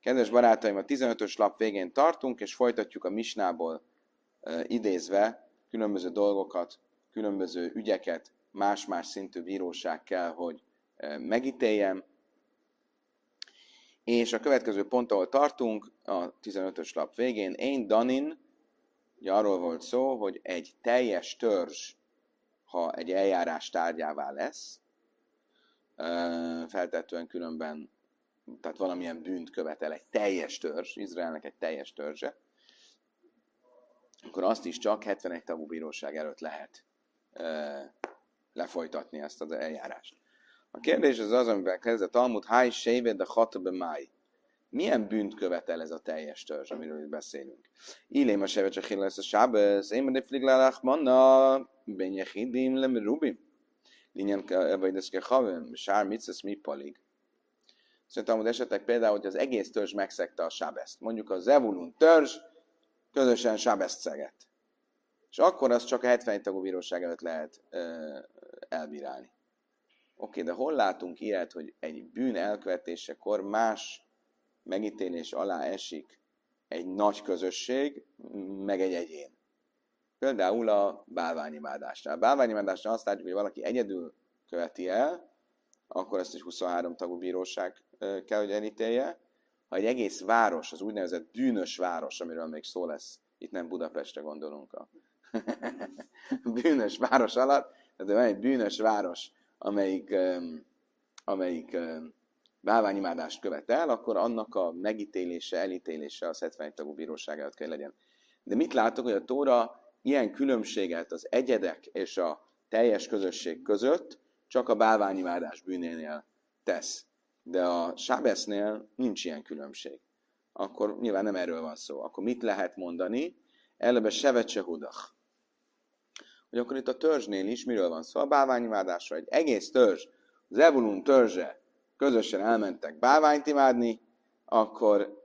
Kedves barátaim, a 15-ös lap végén tartunk, és folytatjuk a Misnából idézve különböző dolgokat, különböző ügyeket, más-más szintű bíróság kell, hogy megítéljem. És a következő pont, ahol tartunk, a 15-ös lap végén, én Danin, ugye arról volt szó, hogy egy teljes törzs, ha egy eljárás tárgyává lesz, feltetően különben, tehát valamilyen bűnt követel egy teljes törzs, Izraelnek egy teljes törzse, akkor azt is csak 71 tagú bíróság előtt lehet lefolytatni ezt az eljárást. A kérdés az, amiben kezdett Talmud, Háj, Séved, de Hatbe Máj. Milyen bűnt követel ez a teljes törzs, amiről itt beszélünk? Illém a Sevet, csak lesz a Sábez, én de Fliglálach Manna, Benyechidim, Lemerubim. Linyen vagy deszke Havem, Sár, Mitzesz, mi Palig. Szerintem, hogy esetleg például, hogy az egész törzs megszegte a Sábezt. Mondjuk a Zevulun törzs közösen Sábezt szegett. És akkor azt csak a 71 tagú bíróság előtt lehet elbírálni. Oké, de hol látunk ilyet, hogy egy bűn elkövetésekor más megítélés alá esik egy nagy közösség, meg egy egyén? Például a bálványimádásnál. A bálványimádásnál azt látjuk, hogy valaki egyedül követi el, akkor ezt is 23 tagú bíróság kell, hogy elítélje. Ha egy egész város, az úgynevezett bűnös város, amiről még szó lesz, itt nem Budapestre gondolunk a bűnös város alatt, tehát van egy bűnös város, amelyik bálványimádást követel, akkor annak a megítélése, elítélése a 71 tagú bíróság előtt kell legyen. De mit látok, hogy a Tóra ilyen különbséget az egyedek és a teljes közösség között csak a bálványimádás bűnénél tesz. De a Sábesznél nincs ilyen különbség. Akkor nyilván nem erről van szó. Akkor mit lehet mondani? Elebe Sevet se Hudach. Hogy akkor itt a törzsnél is miről van szó? A bálványimádásra. Egy egész törzs, az Zevulun törzse közösen elmentek bálványt imádni, akkor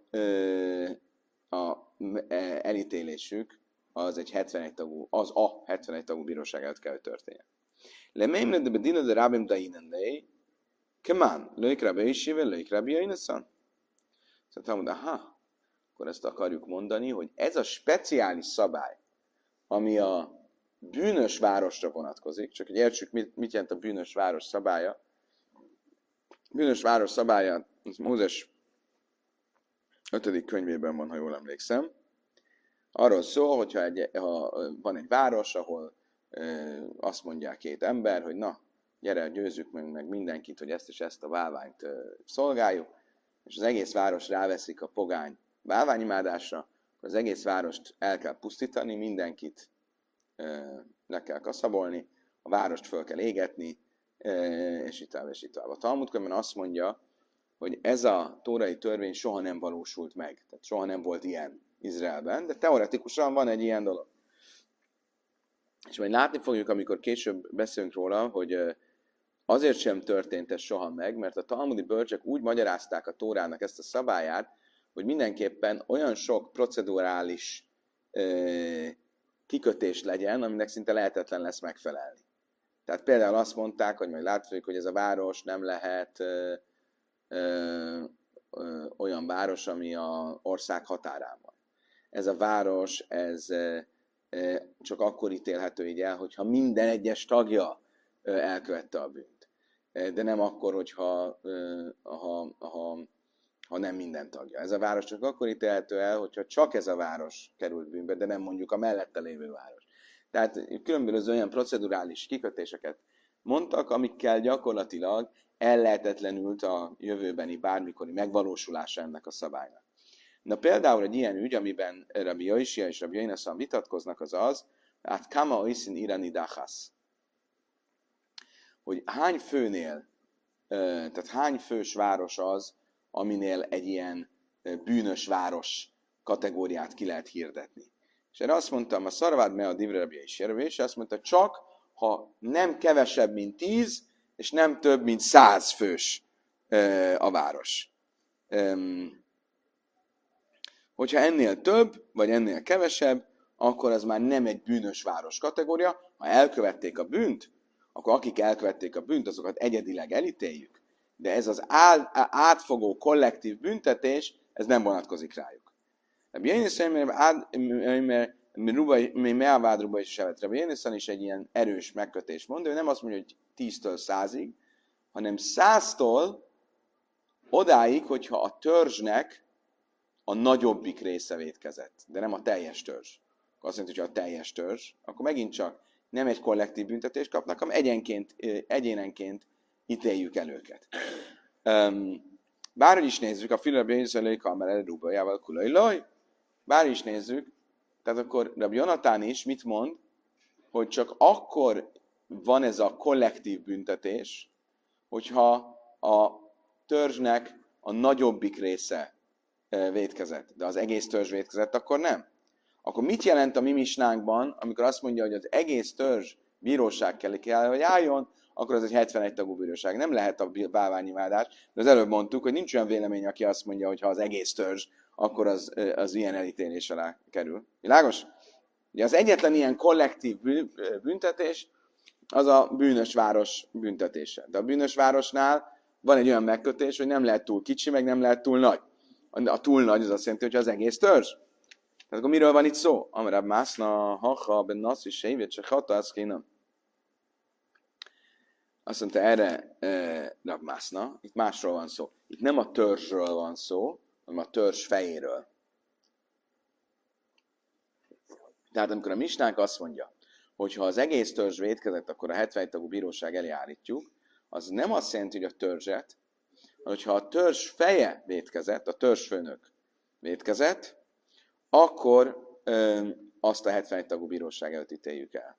elítélésük az egy 71 tagú, az a 71 tagú bíróság előtt kell, hogy történjen. Lemeimne de bedina de rabim dainenlei, kemán, lőik rabbi isivel, lőik rabbi jaineszan. Szóval mondom, akkor ezt akarjuk mondani, hogy ez a speciális szabály, ami a bűnös városra vonatkozik, csak hogy értsük, mit jelent a bűnös város szabálya. Bűnös város szabálya, az Mózes 5. könyvében van, ha jól emlékszem. Arról szól, hogyha ha van egy város, ahol azt mondják két ember, hogy na, gyere, győzzük meg mindenkit, hogy ezt és ezt a bálványt szolgáljuk, és az egész város ráveszik a pogány bálványimádásra, akkor az egész várost el kell pusztítani, mindenkit le kell kaszabolni, a várost föl kell égetni, és itt tovább, és itt tovább. A Talmud könyvben azt mondja, hogy ez a tórai törvény soha nem valósult meg. Tehát soha nem volt ilyen Izraelben, de teoretikusan van egy ilyen dolog. És majd látni fogjuk, amikor később beszélünk róla, hogy azért sem történt ez soha meg, mert a talmudi bölcsek úgy magyarázták a Tórának ezt a szabályát, hogy mindenképpen olyan sok procedurális kikötés legyen, aminek szinte lehetetlen lesz megfelelni. Tehát például azt mondták, hogy majd látjuk, hogy ez a város nem lehet olyan város, ami az ország határán van. Ez a város, ez csak akkor ítélhető így el, hogyha minden egyes tagja elkövette a bűnt. De nem akkor, hogyha ha nem minden tagja. Ez a város csak akkor ítélhető el, hogyha csak ez a város került bűnbe, de nem mondjuk a mellette lévő város. Tehát különböző olyan procedurális kikötéseket mondtak, amikkel gyakorlatilag ellehetetlenült a jövőbeni bármikori megvalósulása ennek a szabálynak. Na például egy ilyen ügy, amiben Rabbi Joisia és Rabbi Jainaszan vitatkoznak, az az, hát kama oisin irani dachas. Hogy hány főnél, tehát hány fős város az, aminél egy ilyen bűnös város kategóriát ki lehet hirdetni. És erre azt mondtam, a szarvád me a divre Rabbi Joisia, és azt mondta, csak ha nem kevesebb, mint 10, és nem több, mint 100 fős a város. Hogyha ennél több, vagy ennél kevesebb, akkor az már nem egy bűnös város kategória. Ha elkövették a bűnt, akkor akik elkövették a bűnt, azokat egyedileg elítéljük. De ez az átfogó kollektív büntetés, ez nem vonatkozik rájuk. Rabbi Yonasan, mert meávádruba is sevet. Rabbi Yonasan is egy ilyen erős megkötés mond, ő nem azt mondja, hogy 10-től 100-ig, hanem 100-tól odáig, hogyha a törzsnek a nagyobbik része vétkezett, de nem a teljes törzs. Akkor azt jelenti, hogy a teljes törzs, akkor megint csak nem egy kollektív büntetést kapnak, hanem egyénenként ítéljük el őket. Bárhogy is nézzük, a Rabbi Yonasan kamera rúbajával kulajlaj, bárhogy is nézzük, tehát akkor Rabbi Jonatán is mit mond, hogy csak akkor van ez a kollektív büntetés, hogyha a törzsnek a nagyobbik része vétkezett, de az egész törzs vétkezett, akkor nem. Akkor mit jelent a mi misnánkban, amikor azt mondja, hogy az egész törzs bíróság kell, hogy álljon, akkor az egy 71 tagú bíróság. Nem lehet a bálványimádás, de az előbb mondtuk, hogy nincs olyan vélemény, aki azt mondja, hogy ha az egész törzs, akkor az ilyen elítélés alá kerül. Világos? Ugye az egyetlen ilyen kollektív büntetés, az a bűnös város büntetése. De a bűnös városnál van egy olyan megkötés, hogy nem lehet túl kicsi, meg nem lehet túl nagy. A túl nagy az azt jelenti, hogy az egész törzs. Tehát akkor miről van itt szó? Amarab mászna, haha, ben naszi, sejvet, se hata, az kéne. Azt mondta erre Rab Mászna, itt másról van szó. Itt nem a törzsről van szó, hanem a törzs fejéről. Tehát amikor a misnánk azt mondja, hogy ha az egész törzs vétkezett, akkor a 71 tagú bíróság elé állítjuk, az nem azt jelenti, hogy a törzset, hanem hogyha a törzs feje vétkezett, a törzsfőnök vétkezett, akkor azt a 71 tagú bíróság előtt ítéljük el.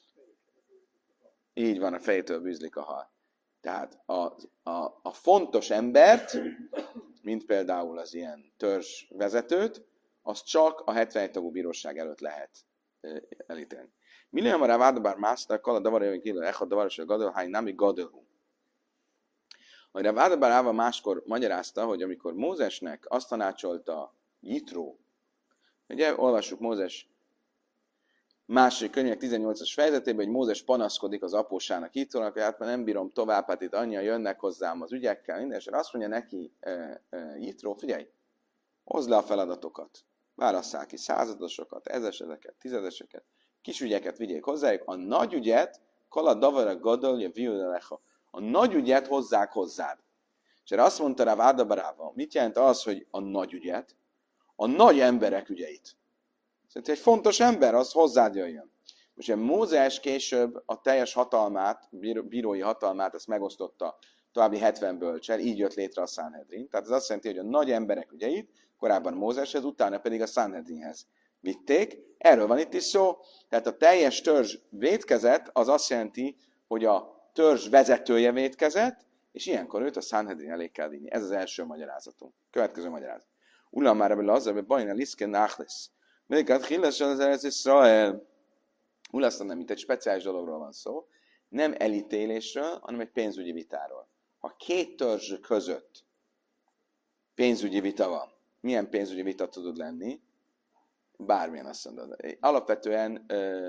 Így van, a fejétől bűzlik a hal. Tehát a fontos embert, mint például az ilyen törzs vezetőt, az csak a 71 tagú bíróság előtt lehet elítélni. Minél már vádabár mászta, kala davarja, hogy kívül echad davaros, hogy gadol, hány nami gadolhu. Hogy a vádabár Áva máskor magyarázta, hogy amikor Mózesnek azt tanácsolta Jitró, ugye olvassuk Mózes második könyvek 18-as fejezetében, hogy Mózes panaszkodik az apósának Jitrónak, hogy hát már nem bírom tovább, hát itt annyian jönnek hozzám az ügyekkel, minden, és azt mondja neki Jitró, figyelj, hozd le a feladatokat, válasszál ki századosokat, ezeseket, tizedeseket, kis ügyeket vigyék hozzájuk, a nagy ügyet, kala davara gadolja violelecha, a nagy ügyet hozzák hozzád. És erre azt mondta rá Várdabarával, mit jelent az, hogy a nagy ügyet? A nagy emberek ügyeit. Szerintem egy fontos ember, az hozzád jöjjön. Most ugye Mózes később a teljes hatalmát, bírói hatalmát, ezt megosztotta további 70 bölcsel, így jött létre a Sanhedrin. Tehát ez azt jelenti, hogy a nagy emberek ügyeit korábban Mózeshez, utána pedig a Sanhedrinhez vitték. Erről van itt is szó. Tehát a teljes törzs vétkezett, az azt jelenti, hogy a törzs vezetője vétkezett, és ilyenkor őt a Sanhedrin elé kell vinni. Ez az első magyarázatunk. Következő magyarázat. Ulam már ebből az, hogy bajna liszke nachlesz. Melyiket hillesen az Eretz Israel. Ulasztan nem, itt egy speciális dologról van szó. Nem elítélésről, hanem egy pénzügyi vitáról. Ha két törzs között pénzügyi vita van, milyen pénzügyi vita tudod lenni? Bármilyen azt mondod. Alapvetően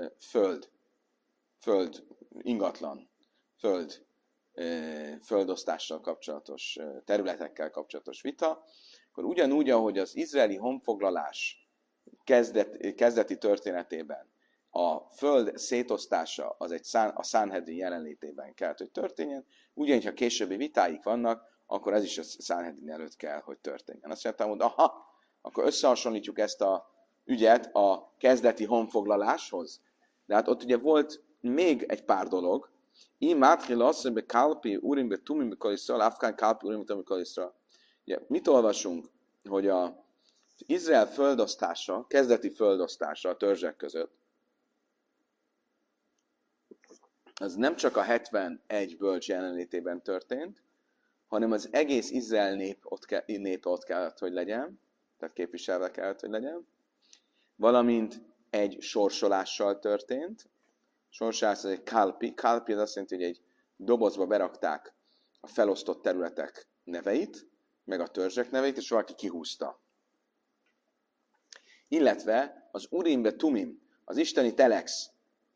föld, ingatlan, földosztással kapcsolatos, területekkel kapcsolatos vita, akkor ugyanúgy, ahogy az izraeli honfoglalás kezdeti történetében a föld szétosztása az a Sanhedrin jelenlétében kell, hogy történjen, ugyanígy, ha későbbi vitáik vannak, akkor ez is a Sanhedrin előtt kell, hogy történjen. Azt mondtam, hogy akkor összehasonlítjuk ezt a ügyet a kezdeti honfoglaláshoz. De hát ott ugye volt még egy pár dolog. Mit olvasunk, hogy az Izrael földosztása, kezdeti földosztása a törzsek között, az nem csak a 71 bölcs jelenlétében történt, hanem az egész Izrael népe ott kellett, hogy legyen, tehát képviselve kellett, hogy legyen, valamint egy sorsolással történt. Sorsolás az egy kalpi. Kalpi az azt jelenti, hogy egy dobozba berakták a felosztott területek neveit, meg a törzsek neveit, és valaki kihúzta. Illetve az Urimbe Tumim, az isteni telex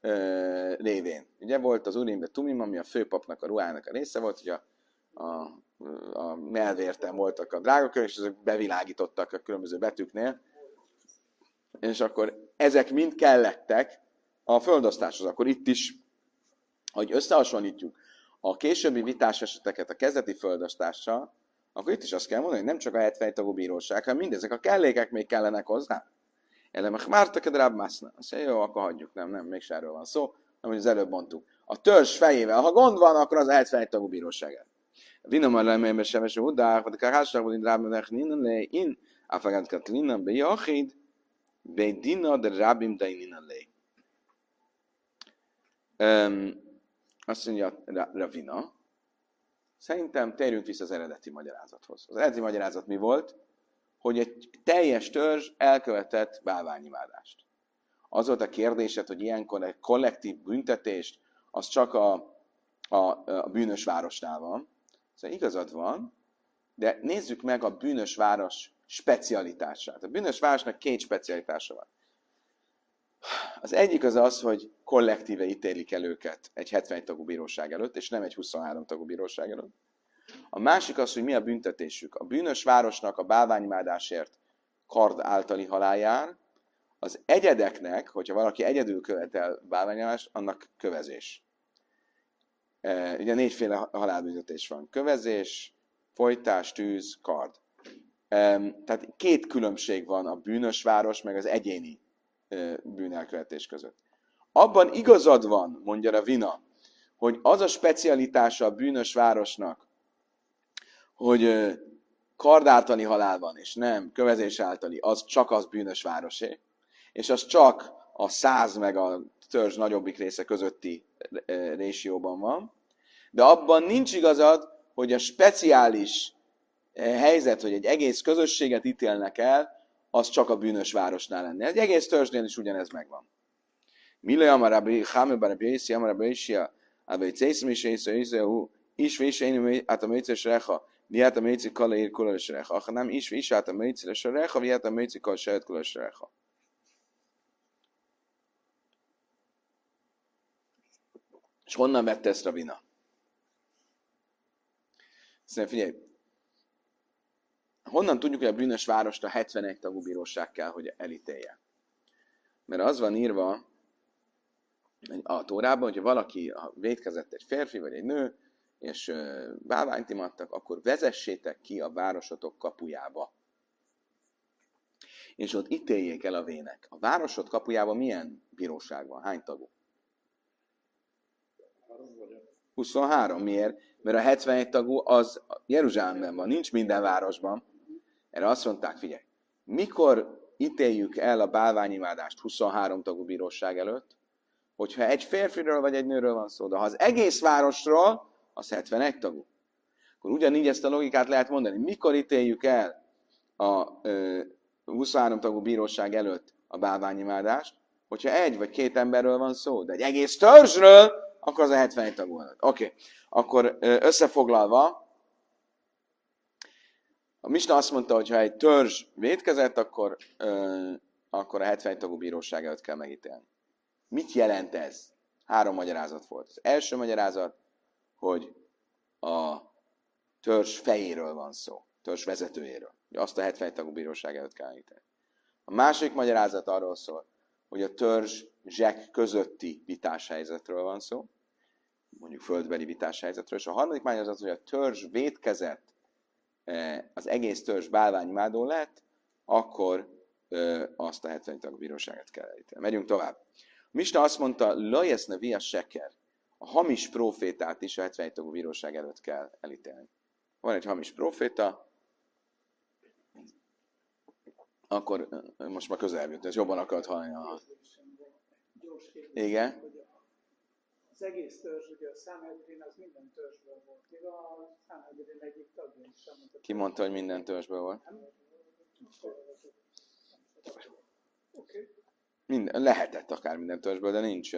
révén. Ugye volt az Urimbe Tumim, ami a főpapnak, a ruhának a része volt, hogy a a melvérten voltak a drágakövek, és ezek bevilágítottak a különböző betűknél, és akkor ezek mind kellettek a földosztáshoz. Akkor itt is, hogy összehasonlítjuk a későbbi vitás eseteket a kezdeti földosztással, akkor itt is azt kell mondani, hogy nem csak a 70 tagú bíróság, hanem mindezek a kellékek még kellenek hozzá. Elemek mártak a dráb mászna. Azt mondja, jó, akkor hagyjuk, nem, mégse erről van szó, amit az előbb mondtuk. A törzs fejével, ha gond van, akkor az a 71 tagú bíróság. Vinom lemébe seves udár, vagy kárhásnak, vagy drábnak ninnen le, in, afagát katlinan be jachid, be dina de rábim daininan le. Azt mondja Ravina, szerintem térjünk vissza az eredeti magyarázathoz. Az eredeti magyarázat mi volt? Hogy egy teljes törzs elkövetett bálványimádást. Az volt a kérdésed, hogy ilyenkor egy kollektív büntetést, az csak a bűnös városnál van. Szóval igazad van, de nézzük meg a bűnös város specialitását. A bűnös városnak két specialitása van. Az egyik az, hogy kollektíve ítélik el őket egy 71 tagú bíróság előtt, és nem egy 23 tagú bíróság előtt. A másik az, hogy mi a büntetésük. A bűnös városnak a bálványimádásért kard általi halál jár, az egyedeknek, hogyha valaki egyedül követel bálványimádást, annak kövezés. Ugye 4 halálbüntetés van. Kövezés, folytás, tűz, kard. Tehát 2 különbség van a bűnös város meg az egyéni bűnelkövetés között. Abban igazad van, mondja Ravina, hogy az a specialitása a bűnös városnak, hogy kard általi halál van, és nem kövezés általi, az csak az bűnös városé, és az csak a 100 meg a törzs nagyobbik része közötti résióban van, de abban nincs igazad, hogy a speciális helyzet, hogy egy egész közösséget ítélnek el, az csak a bűnös városnál lenne. Egy egész törzsnél is ugyanez megvan. Mila amarabi, Chámeba rabbi amarabi isia, abai cészmi sésző, is vésén át a méces recha, viát a méci kala ír kulas recha, ha nem is át a méci recha, viát a méci kala saját kulas recha. És honnan vette ezt Ravina? Szerintem figyelj, honnan tudjuk, hogy a bűnös várost a 71 tagú bíróság kell, hogy elítélje? Mert az van írva a Tórában, hogyha valaki vétkezett egy férfi vagy egy nő, és bálványt imattak, akkor vezessétek ki a városotok kapujába. És ott ítéljék el a vének. A városod kapujában milyen bíróság van? Hány tagú? 23. Miért? Mert a 71 tagú az Jeruzsálemben van, nincs minden városban. Erre azt mondták, figyelj, mikor ítéljük el a bálványimádást 23 tagú bíróság előtt, hogyha egy férfiről vagy egy nőről van szó, de ha az egész városról, az 71 tagú. Akkor ugyanígy ezt a logikát lehet mondani. Mikor ítéljük el a 23 tagú bíróság előtt a bálványimádást, hogyha egy vagy 2 emberről van szó, de egy egész törzsről, akkor az a 71 tagú előtt. Oké. Akkor összefoglalva, a Misna azt mondta, hogy ha egy törzs vétkezett, akkor a 71 tagú bíróság előtt kell megítélni. Mit jelent ez? 3 magyarázat volt. Az első magyarázat, hogy a törzs fejéről van szó, törzs vezetőjéről. Azt a 71 tagú bíróság előtt kell megítélni. A második magyarázat arról szól, hogy a törzs zsek közötti vitáshelyzetről van szó, mondjuk földbeli vitáshelyzetről, és a harmadik magyarázat, hogy a törzs vétkezett, az egész törzs bálványmádó lett, akkor azt a 70 tagú bíróságot kell elítélni. Megyünk tovább. A Misna azt mondta, lajeszne via seker, a hamis profétát is a 71 tagú bíróság előtt kell elítélni. Van egy hamis proféta, akkor most már közelebb jött, ez jobban akart hallani. Igen? Az egész törzs, ugye a Sanhedrin az minden törzsből volt. Még a Sanhedrin egyik tagja is. Ki mondta, hogy minden törzsből volt? Lehetett akár minden törzsből, de nincs.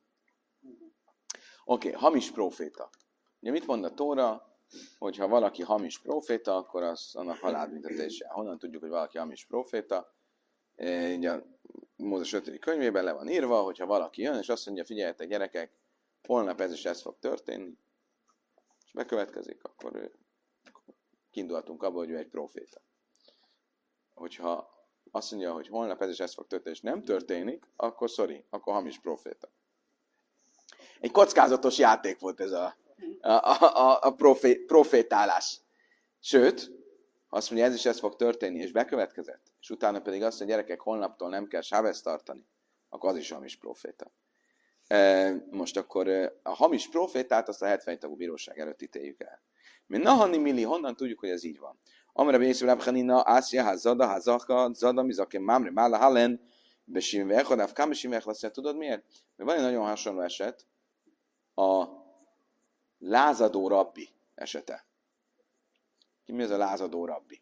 Oké, hamis proféta. Ugye mit mond a Tóra? Hogyha valaki hamis proféta, akkor az annak halálbüntetése. Honnan tudjuk, hogy valaki hamis proféta? Ugye a Mózes 5. könyvében le van írva, hogyha valaki jön, és azt mondja, figyeljetek gyerekek, holnap ez is ez fog történni, és bekövetkezik, akkor kiindulhatunk abból, hogy ő egy proféta. Hogyha azt mondja, hogy holnap ez és ez fog történni, és nem történik, akkor akkor hamis proféta. Egy kockázatos játék volt ez a profétálás. Sőt, azt mondja, ez is ez fog történni, és bekövetkezett, és utána pedig azt, hogy gyerekek, holnaptól nem kell sábeszt tartani, akkor az is hamis proféta. Most akkor a hamis profétát azt a 70 tagú bíróság előtt ítéljük el. Mi nahani milli, honnan tudjuk, hogy ez így van? Amra bészül abchanina, ászja, házada, házaka, zada, mizakem, mámre, mála, halen, besimve, echodáv, kámesimve, echlaszja. Tudod miért? Mert van egy nagyon hasonló eset, a lázadó rabbi esete. Ki mi ez a lázadó rabbi?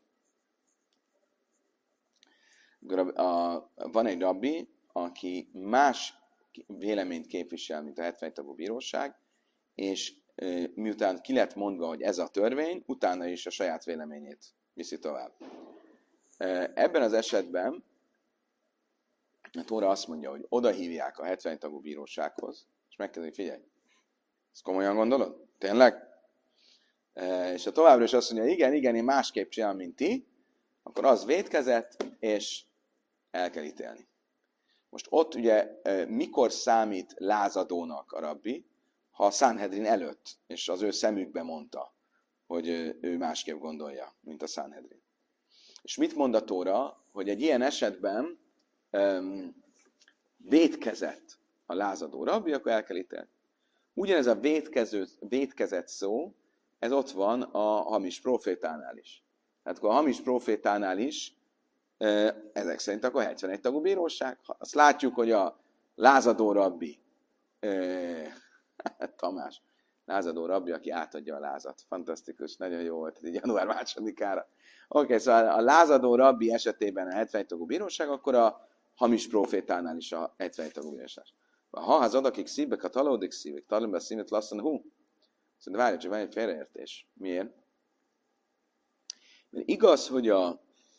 Van egy rabbi, aki más véleményt képvisel, mint a 70 tagú bíróság, és miután ki lett mondva, hogy ez a törvény, utána is a saját véleményét viszi tovább. Ebben az esetben a Tóra azt mondja, hogy oda hívják a 70 tagú bírósághoz, és megkezdik, figyelj, ezt komolyan gondolod? Tényleg? És ha továbbra is azt mondja, igen, én másképp csinálom, mint ti, akkor az vétkezett, és el kell ítélni. Most ott ugye mikor számít lázadónak a rabbi, ha a Sanhedrin előtt, és az ő szemükbe mondta, hogy ő másképp gondolja, mint a Sanhedrin. És mit mond a Tóra, hogy egy ilyen esetben vétkezett a lázadó rabbi, akkor el kell ítélni. Ugyanez a vétkezett szó, ez ott van a hamis profétánál is. Tehát akkor a hamis profétánál is ezek szerint akkor 71 tagú bíróság. Azt látjuk, hogy a lázadó rabbi, Tamás, lázadó rabbi, aki átadja a lázat. Fantasztikus, nagyon jó volt ez január 2-ára. Oké, szóval a lázadó rabbi esetében a 71 tagú bíróság, akkor a hamis profétánál is a 71 tagú bíróság. Ha az adakik szívek, a talódik szívek, talomba színet lasszan, Szóval várj, csak van egy félreértés. Miért? Mert igaz, hogy a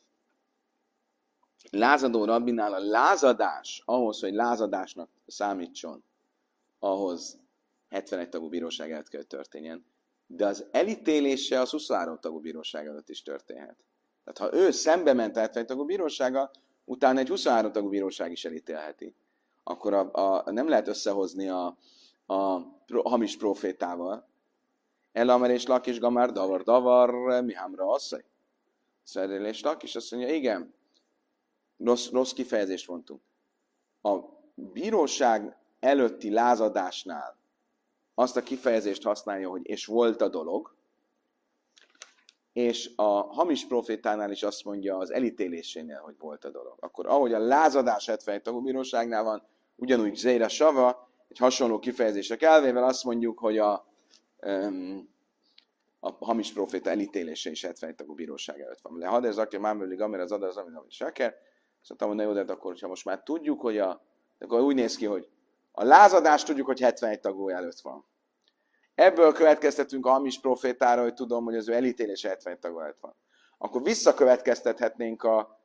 lázadó rabbinál a lázadás, ahhoz, hogy lázadásnak számítson, ahhoz 71 tagú bíróság előtt kell, hogy történjen. De az elítélése az 23 tagú bíróság előtt is történhet. Tehát ha ő szembe ment a 71 tagú bírósággal, utána egy 23 tagú bíróság is elítélheti. Akkor nem lehet összehozni a hamis profétával. Elamer és Lakis Gamár davar, mihámra asszony. Szerél és Lakis azt mondja, igen, rossz kifejezést mondtunk. A bíróság előtti lázadásnál azt a kifejezést használja, hogy és volt a dolog, és a hamis profétánál is azt mondja az elítélésénél, hogy volt a dolog. Akkor ahogy a lázadás 71 tagú bíróságnál van, ugyanúgy Zéra Sava, egy hasonló kifejezések elvével azt mondjuk, hogy a hamis proféta elítélése is 71 tagú bíróság előtt van. Le hadd ez aki mámöli gamer az adar az amit seker. Szóval na jó, de akkor, hogyha most már tudjuk, hogy akkor úgy néz ki, hogy a lázadást tudjuk, hogy 71 tagú előtt van. Ebből következtetünk a hamis profétára, hogy tudom, hogy az ő elítélése 71 tagú előtt van. Akkor visszakövetkeztethetnénk a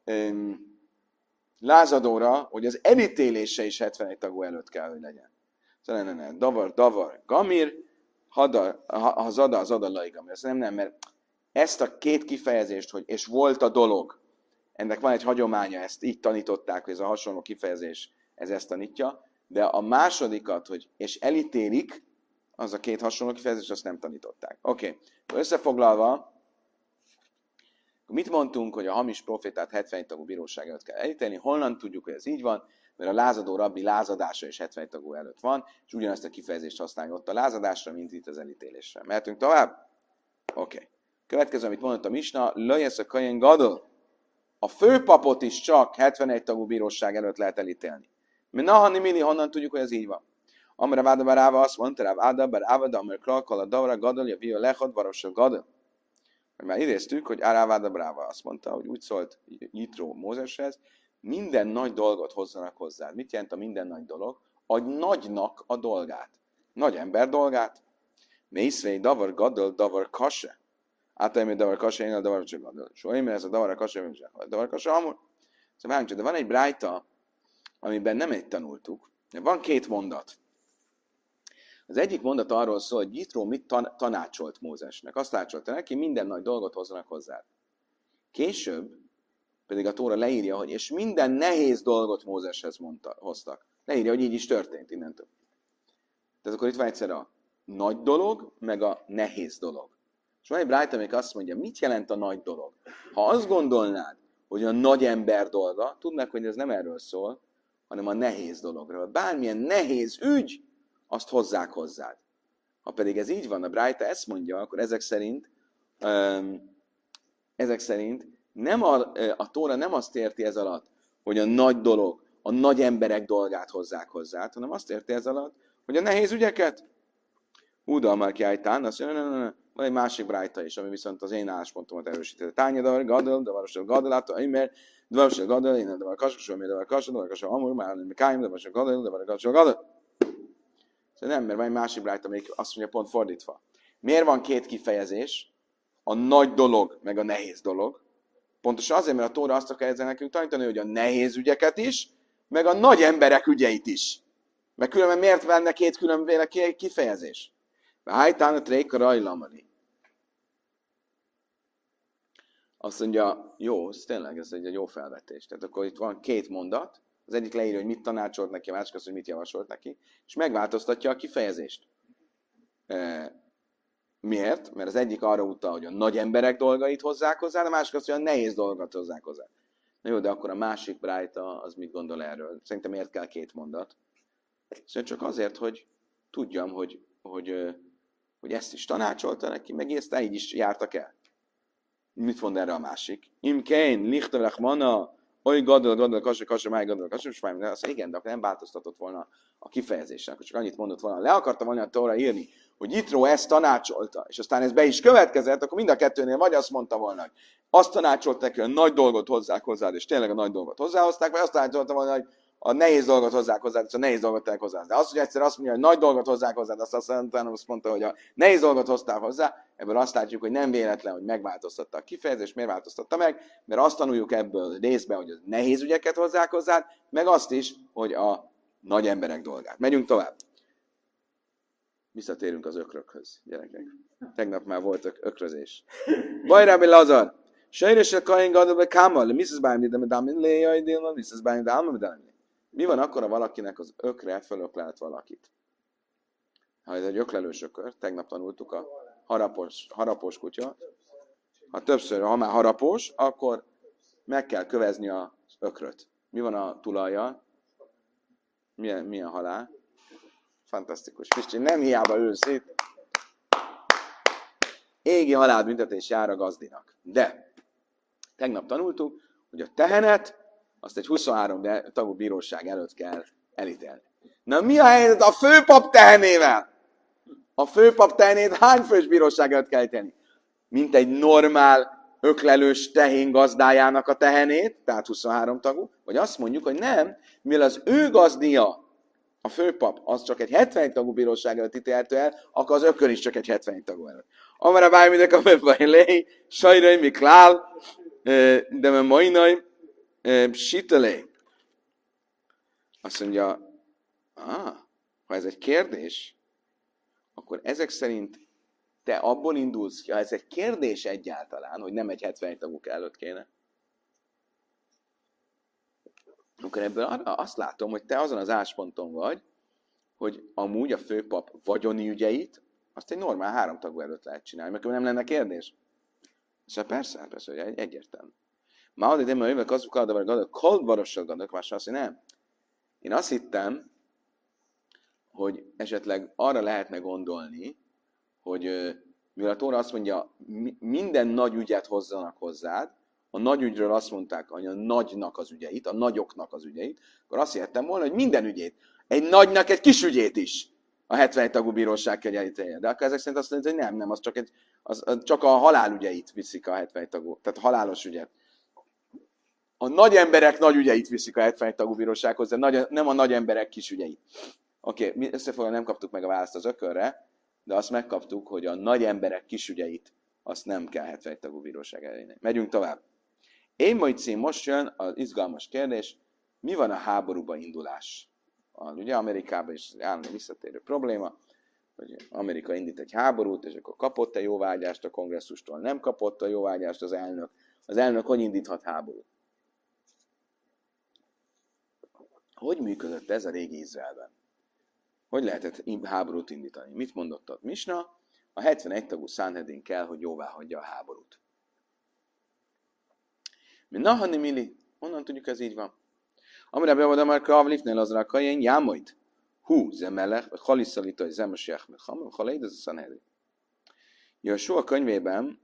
lázadóra, hogy az elítélése is 71 tagú előtt kell, hogy legyen. Szóval nem. Davar, gamir, az ada laigamir. Nem, mert ezt a két kifejezést, hogy és volt a dolog, ennek van egy hagyománya, ezt így tanították, hogy ez a hasonló kifejezés, ez ezt tanítja, de a másodikat, hogy és elítélik, az a két hasonló kifejezés, azt nem tanították. Oké. Összefoglalva, mit mondtunk, hogy a hamis profétát 71 tagú bíróság előtt kell elítélni? Honnan tudjuk, hogy ez így van? Mert a lázadó rabbi lázadása is 71 tagú előtt van, és ugyanezt a kifejezést használja ott a lázadásra, mint itt az elítélésre. Mehetünk tovább? Oké. Következő, amit mondott a Misna, löjesz a kajen gadol. A főpapot is csak 71 tagú bíróság előtt lehet elítélni. Mi nahani mili, honnan tudjuk, hogy ez így van? Amra váda baráva azt mondta, ráv áda, bar ávada, amra krakal a davra gadol, ja via lechad, varosra gadol. Már idéztük, hogy Áráváda Bráva azt mondta, hogy úgy szólt Jitró Mózeshez, minden nagy dolgot hozzanak hozzád. Mit jelent a minden nagy dolog? A nagynak a dolgát. Nagy ember dolgát. Mészvei davar gadol, davar kase. Általában davar kase, én a davar csak gadol. Soha ez a davar kase, én a davar kase amúgy. Szóval de van egy brájta, amiben nem egy tanultuk. Van két mondat. Az egyik mondat arról szól, hogy Jitro mit tanácsolt Mózesnek. Azt tanácsolta neki, minden nagy dolgot hozzanak hozzá. Később pedig a Tóra leírja, hogy és minden nehéz dolgot Mózeshez hoztak. Leírja, hogy így is történt innentől. Tehát akkor itt van egyszer a nagy dolog, meg a nehéz dolog. És van egy brájta, amelyik azt mondja, mit jelent a nagy dolog? Ha azt gondolnád, hogy a nagy ember dolga, tudd meg, hogy ez nem erről szól, hanem a nehéz dologról. Bármilyen nehéz ügy, azt hozzák hozzád. Ha pedig ez így van, a brájta ezt mondja, akkor ezek szerint nem a Tóra nem azt érti ez alatt, hogy a nagy dolog, a nagy emberek dolgát hozzák hozzád, hanem azt érti ez alatt, hogy a nehéz ügyeket. Udalmar kiállítán, azt mondja, van egy másik brájta is, ami viszont az én álláspontomat erősítette. Tányadar, gadol, de varosol gadolától, imer, de varosol gadol, én de var kasosol, de var kasosol, amúr, már nem káim, de varosol gadol, de var kasosol gadol. Szóval nem, mert van egy másik brájta, amelyik azt mondja pont fordítva. Miért van két kifejezés? A nagy dolog, meg a nehéz dolog. Pontosan azért, mert a Tóra azt akar ezzel nekünk tanítani, hogy a nehéz ügyeket is, meg a nagy emberek ügyeit is. Mert különben miért venne két különböző kifejezés? Hájtán a tréka rajlamani. Azt mondja, jó, ez tényleg ez egy jó felvetés. Tehát akkor itt van két mondat, az egyik leírja, hogy mit tanácsolt neki, a másik az, hogy mit javasolt neki, és megváltoztatja a kifejezést. Miért? Mert az egyik arra utal, hogy a nagy emberek dolgait hozzák hozzá, a másik az, hogy a nehéz dolgot hozzák hozzá. Na jó, de akkor a másik brájta, az mit gondol erről? Szerintem miért kell két mondat? Szóval csak azért, hogy tudjam, hogy ezt is tanácsolta neki, meg ezt így is jártak el. Mit mond erre a másik? Imkein, lichtelech mana, oly gadol, kasa, máj gadol, kasa, és máj, azt igen, de akkor nem változtatott volna a kifejezésen, akkor csak annyit mondott volna. Le akarta volna a Tóra írni, hogy Jitro ezt tanácsolta, és aztán ez be is következett, akkor mind a kettőnél vagy azt mondta volna, hogy azt tanácsolt neki, hogy a nagy dolgot hozzák hozzád, és tényleg a nagy dolgot hozzáhozták, vagy azt tanácsolta volna, hogy a nehéz dolgot hozzák hozzád, és a nehéz dolgot tényleg hozzá. De az, hogy egyszer azt mondja, hogy nagy dolgot hozzák hozzád, azt mondta, hogy a nehéz dolgot hoztál hozzá, ebből azt látjuk, hogy nem véletlen, hogy megváltoztatta a kifejezést. Miért változtatta meg? Mert azt tanuljuk ebből részben, hogy a nehéz ügyeket hozzák hozzád, meg azt is, hogy a nagy emberek dolgát. Megyünk tovább. Visszatérünk az ökrökhöz, gyerekek. Tegnap már volt ökrözés. Bajrábi Lazar! Sajnos a Kain gadolbe kámal, Mrs. Bájmi, de Damin léjaj délman, Mrs. Bájmi, de Alma, de mi van akkor, ha valakinek az ökre fölöklelt valakit? Ha ez egy öklelős ökör, tegnap tanultuk a harapós kutya. Ha már harapós, akkor meg kell kövezni az ökröt. Mi van a tulajjal? Milyen halál? Fantasztikus. Pisti, nem hiába ülsz itt. Égi halálbüntetés jár a gazdinak. De tegnap tanultuk, hogy a tehenet azt egy 23 tagú bíróság előtt kell elítélni. Na mi a helyzet a főpap tehenével? A főpap tehenét hány fős bíróság előtt kell elítélni? Mint egy normál öklelős tehén gazdájának a tehenét, tehát 23 tagú, vagy azt mondjuk, hogy nem, mivel az ő gazdia, a főpap, az csak egy 70 tagú bíróság előtt ítélhető el, akkor az ökör is csak egy 70 tagú előtt. Amara bármidek a főpajlé, sajrai miklál, de me majnaj, sitelé. Azt mondja, ha ez egy kérdés, akkor ezek szerint te abból indulsz ki, ha ez egy kérdés egyáltalán, hogy nem egy 71 taguk előtt kéne, akkor ebből azt látom, hogy te azon az állásponton vagy, hogy amúgy a főpap vagyoni ügyeit, azt egy normál 3 tagú előtt lehet csinálni, mert nem lenne kérdés. Szóval persze, hogy egyértelmű. Már de már jövök azok de vagy koldvarossal gondolok, más azt, hogy nem. Én azt hittem, hogy esetleg arra lehetne gondolni, hogy mivel a Tóra azt mondja, minden nagy ügyet hozzanak hozzád, a nagy ügyről azt mondták, hogy a nagynak az ügyeit, a nagyoknak az ügyeit, akkor azt hihettem volna, hogy minden ügyét, egy nagynak egy kis ügyét is a 71 tagú bíróság kell elítélje. De akkor ezek szerint azt mondja, hogy nem, az csak a halálügyeit viszik a 71 tagú, tehát a halálos ügyet. A nagy emberek nagy ügyeit viszik a 71 tagú bírósághoz, de nem a nagy emberek kis ügyeit. Oké, mi összefoglalva nem kaptuk meg a választ az ökörre, de azt megkaptuk, hogy a nagy emberek kis ügyeit azt nem kell 71 tagú bíróság elé. Megyünk tovább. Én majd cím, most jön az izgalmas kérdés, mi van a háborúba indulás? Ugye Amerikában is állandó visszatérő probléma. hogy Amerika indít egy háborút, és akkor kapott-e jóvágyást a kongresszustól, nem kapott a jóvágyást az elnök. Az elnök hogy indíthat háborút? Hogy működött ez a régi Izraelben? Hogy lehetett háborút indítani? Mit mondott a Misna? A 71 tagú Sanhedrin kell, hogy jóvá hagyja a háborút. Mi nahani mili? Honnan tudjuk, ez így van? Amire beadom a kravlifnél az rakajén, jámojt. Hú, zemelech, haliszalitai zemesjech, meg hamar, haleid, ez a Sanhedrin. Jósua könyvében,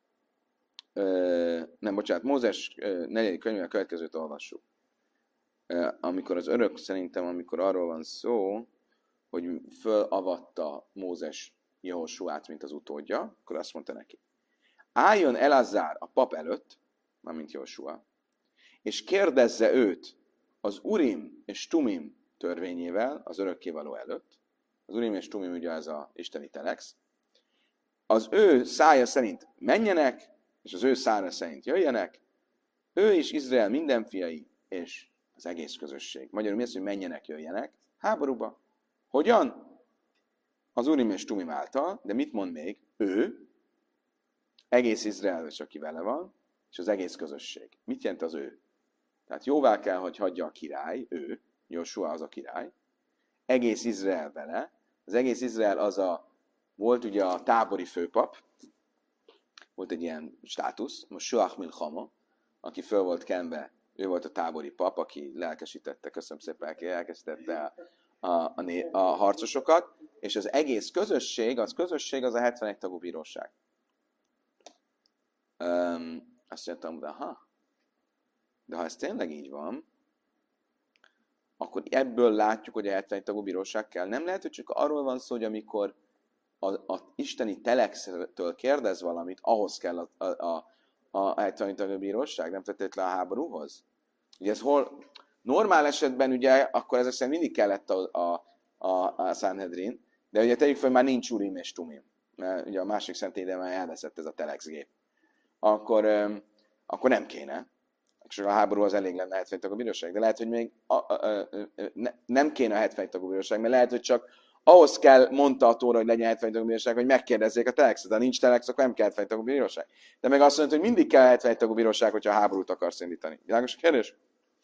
Mózes 4. könyvében a következőt olvassuk. Amikor az örök szerintem, amikor arról van szó, hogy fölavatta Mózes Jehosuát, mint az utódja, akkor azt mondta neki. Álljon Elazár a pap előtt, mármint Jehosua, és kérdezze őt az Urim és Tumim törvényével az örökkévaló előtt. Az Urim és Tumim ugye ez az isteni telex. Az ő szája szerint menjenek, és az ő szája szerint jöjjenek, ő és Izrael minden fiai, és az egész közösség. Magyarul mi az, hogy menjenek, jöjjenek? Háborúba. Hogyan? Az Urim és Tumim által, de mit mond még? Ő, egész Izrael, és aki vele van, és az egész közösség. Mit jelent az ő? Tehát jóvá kell, hogy hagyja a király, ő, Jósua az a király, egész Izrael vele, az egész Izrael volt ugye a tábori főpap, volt egy ilyen státusz, most Suach Milchama, aki föl volt kenve, ő volt a tábori pap, aki lelkesítette, köszönöm szépen, aki lelkesítette a harcosokat, és az egész közösség az a 71 tagú bíróság. Azt mondtam, de ha ez tényleg így van, akkor ebből látjuk, hogy a 71 tagú bíróság kell. Nem lehet, hogy csak arról van szó, hogy amikor a isteni telextől kérdez valamit, ahhoz kell a 71 tagú bíróság, nem feltétlenül a háborúhoz. Ugye ez normál esetben ugye, akkor ezek szerint mindig kellett a Sanhedrin, de ugye tegyük fel, már nincs Urim és Tumim. Mert ugye a másik szentélyben már elveszett ez a telexgép. Akkor nem kéne. És a háborúhoz elég lenne a 71 tagú bíróság. De lehet, hogy még nem kéne a 71 tagú bíróság, mert lehet, hogy csak ahhoz kell, mondta a Tóra, hogy legyen 71 tagú bíróság, hogy megkérdezzék a telexet. De ha nincs telex, akkor nem kell 71 tagú bíróság. De meg azt mondja, hogy mindig kell 71 tagú bíróság, hogyha a háborút akarsz indítani. Világos a kérdés?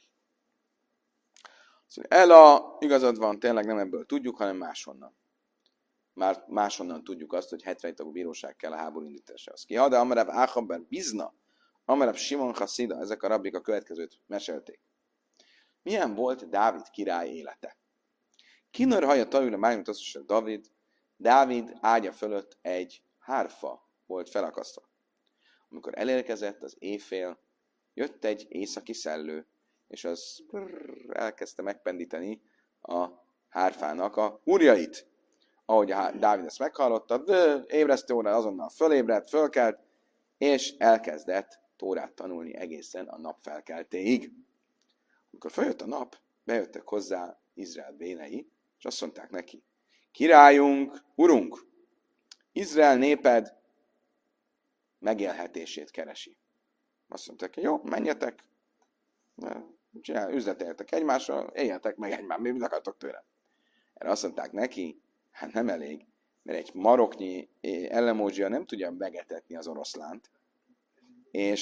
Igazad van, tényleg nem ebből tudjuk, hanem máshonnan. Már máshonnan tudjuk azt, hogy 71 tagú bíróság kell a háború indításához. Ki de Amarav Áchaber Bizna, Amarav Simon Haszida, ezek a rabbik a következőt mesélték. Milyen volt Dávid király élete? Kinör haja tajúra májunk azt, Dávid ágya fölött egy hárfa volt felakasztva. Amikor elérkezett az éjfél, jött egy északi szellő, és az elkezdte megpendíteni a hárfának a húrjait. Ahogy Dávid ezt meghallotta, ébresztő órán azonnal fölébredt, fölkelt, és elkezdett Tórát tanulni egészen a nap felkeltéig. Amikor följött a nap, bejöttek hozzá Izrael bénei, és azt mondták neki, királyunk, urunk, Izrael néped megélhetését keresi. Azt mondták, jó, menjetek, üzleteltek egymással, éljetek meg egymással, mit akartok tőle? Erre azt mondták neki, hát nem elég, mert egy maroknyi ellenmózsia nem tudja megetetni az oroszlánt, és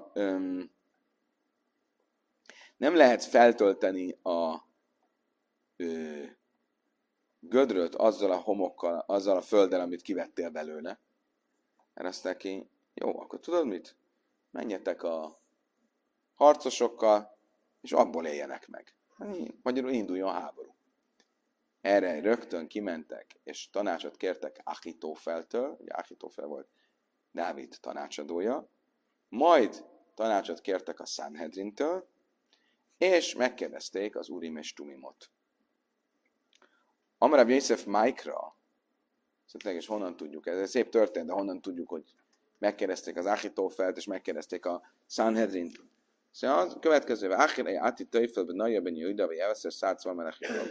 nem lehet feltölteni a gödröt azzal a homokkal, azzal a földdel, amit kivettél belőle. Erre azt neki, jó, akkor tudod mit? Menjetek a harcosokkal, és abból éljenek meg. Magyarul induljon a háború. Erre rögtön kimentek, és tanácsot kértek Achitófeltől, ugye Achitófel volt Dávid tanácsadója, majd tanácsot kértek a Sanhedrintől, és megkérdezték az Urim és Tumimot. Amarav Jézsef Májkra, és honnan tudjuk, ez egy szép történet, de honnan tudjuk, hogy megkérdezték az Achitófelt, és megkérdezték a Sanhedrint. Szóval a következővel, Achirei Atitófelben nagyja ben Jöjda, vagy elveszer szátszva melechjával.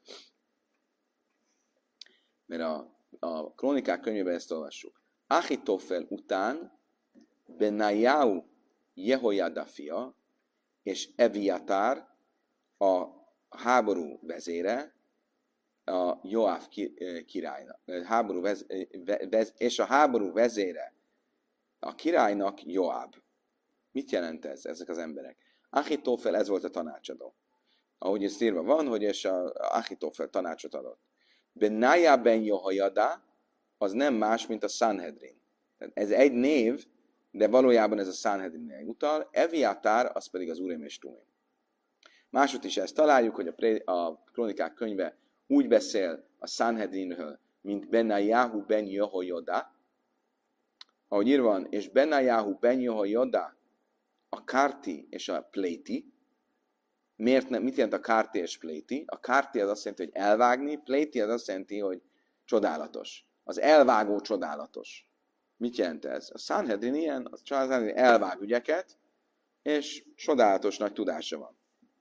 Mert a krónikák könyvében ezt olvassuk. Achitófel után Benajáu Jehoiada fia, és Eviatár a háború vezére a Joáv királynak, és a háború vezére a királynak Joáb. Mit jelent ez, ezek az emberek? Achitófel, ez volt a tanácsadó. Ahogy ez írva van, hogy és a Achitófel tanácsot adott. Benája ben Johajada, az nem más, mint a Sanhedrin. Tehát ez egy név, de valójában ez a Sanhedrinnél utal. Eviatár, az pedig az Urim és Tumim. Máshogy is ezt találjuk, hogy a Krónikák könyve úgy beszél a Sanhedrinről, mint Benayahu ben Jehoiada, ahogy írva van, és Benayahu ben Jehoiada, a Kárti és a Pléti. Miért nem? Mit jelent a Kárti és Pléti? A Kárti az azt jelenti, hogy elvágni, Pléti az azt jelenti, hogy csodálatos. Az elvágó csodálatos. Mit jelent ez? A Sanhedrin ilyen, a Sanhedrin elvág ügyeket, és csodálatos nagy tudása van.